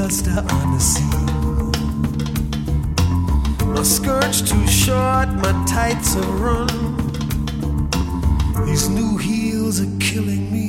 must I undeceive? My skirt's too short, my tights are run. These new heels are killing me.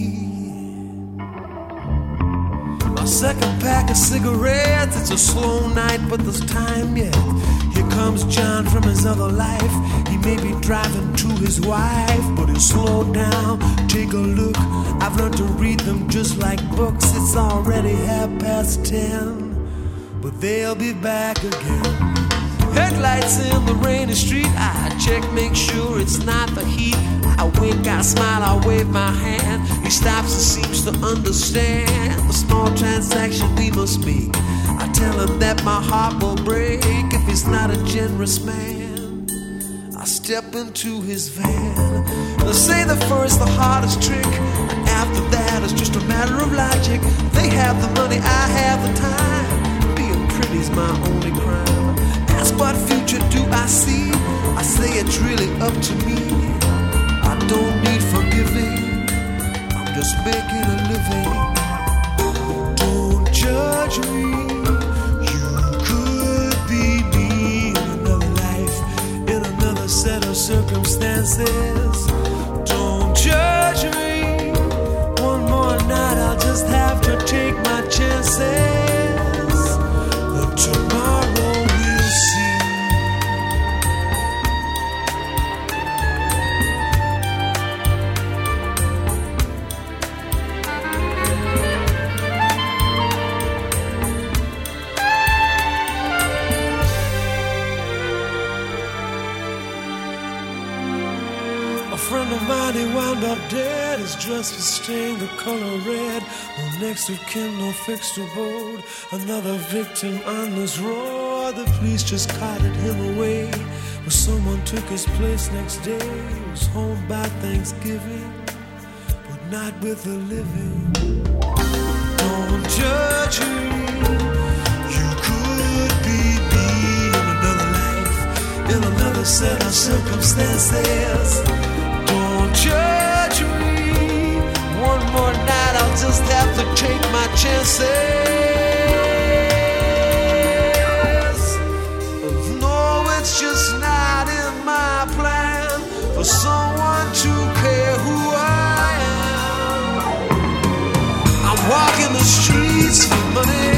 My second pack of cigarettes, it's a slow night, but there's time yet. Here comes John from his other life. He may be driving to his wife, but he'll slow down, take a look. I've learned to read them just like books. It's already 10:30, but they'll be back again. Headlights in the rainy street. I check, make sure it's not the heat. I wink, I smile, I wave my hand. He stops and seems to understand the small transaction we must make. I tell him that my heart will break if he's not a generous man. I step into his van. They say the first, the hardest trick, and after that it's just a matter of logic. They have the money, I have the time. Being pretty's my only crime. Ask what future do I see? I say it's really up to me. I don't need forgiving, I'm just making a living. Don't judge me. You could be me in another life, in another set of circumstances. Don't judge me. One more night, I'll just have to take my chances. But tomorrow we'll see. A friend of mine, he wound up dead. His dress was stained the color red. No next of kin, no fixed abode. Another victim on this road. The police just carted him away, but someone took his place next day. He was home by Thanksgiving, but not with the living. Don't judge me. You could be me in another life, in another set of circumstances. Don't judge me. One more night, I'll just have to take my chances. No, it's just not in my plan for someone to care who I am. I'm walking the streets for money.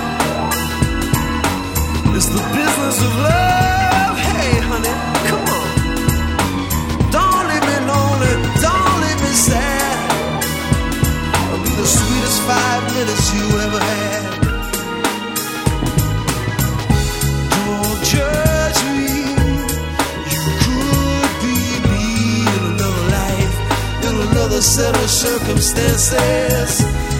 It's the business of love. Hey, honey, come on. Don't leave me lonely, don't leave me sad. It'll be the sweetest 5 minutes you ever had. Don't judge me. You could be me in another life, in another set of circumstances.